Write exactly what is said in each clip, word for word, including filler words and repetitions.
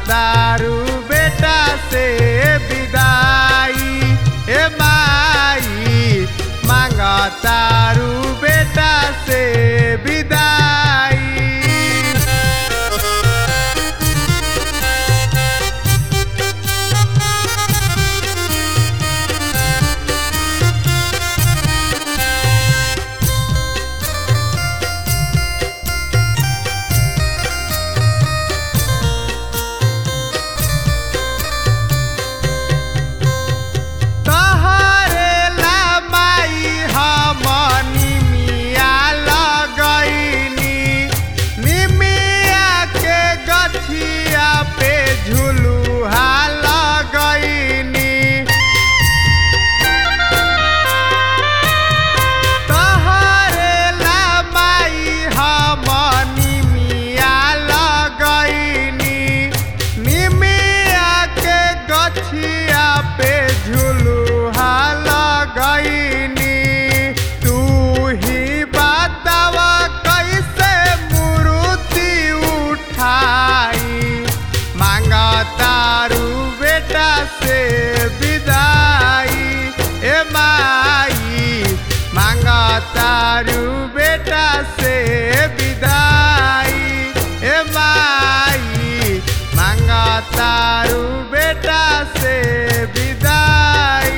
तारू बेटा से विदाई ए माई मांग तारू बेटा से विदाई। तारू बेटा से विदाई ए माई मांग तारू बेटा से विदाई।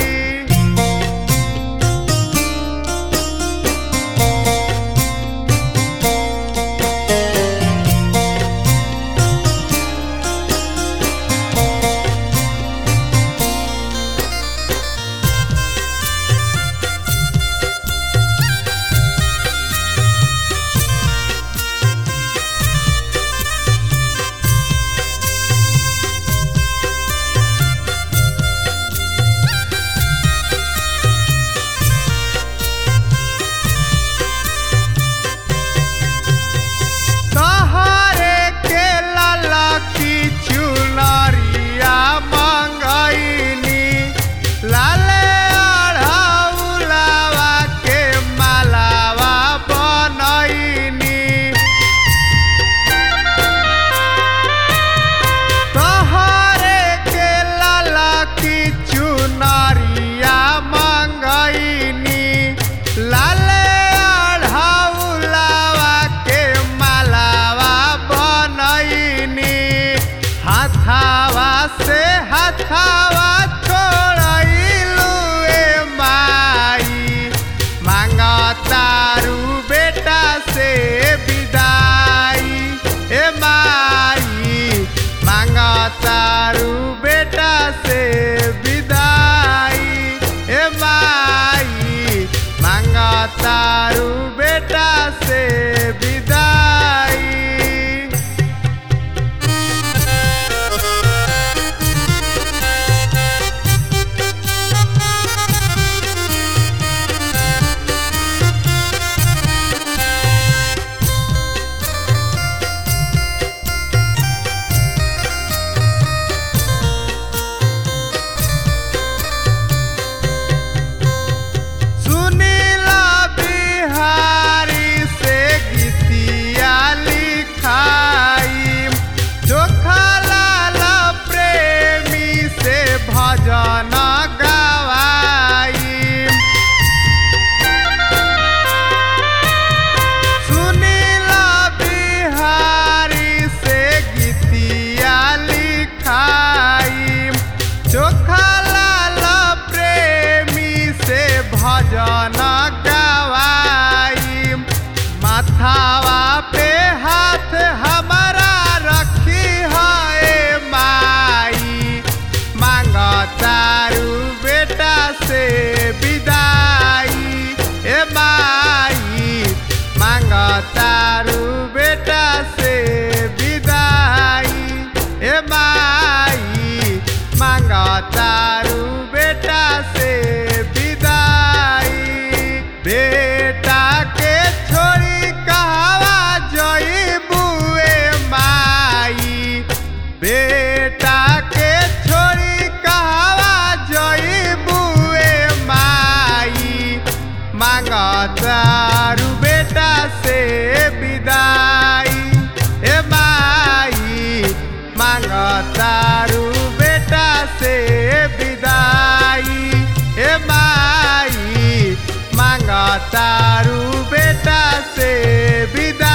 हथावा छोड़लू ए माई मांग तारू बेटा से विदाई ए माई मांग तारू बेटा से विदाई ए माई मांग तारू बेटा से विदाई। भजन गवाई माथावा पे हाथ हमारा रखी है माई मांग तारू बेटा से विदाई ए माई मांग तारू बेटा से विदाई ए माई मांग तारू बेटा से बेटा के छोड़ी कहवा जइबू ए माई बेटा के छोड़ी कहवा जइबू ए माई मांग तारू बेटा से विदाई ए माई मांग मांगतारू बेटा से विदाई ए माई मांगतारू बेटा से विदाई।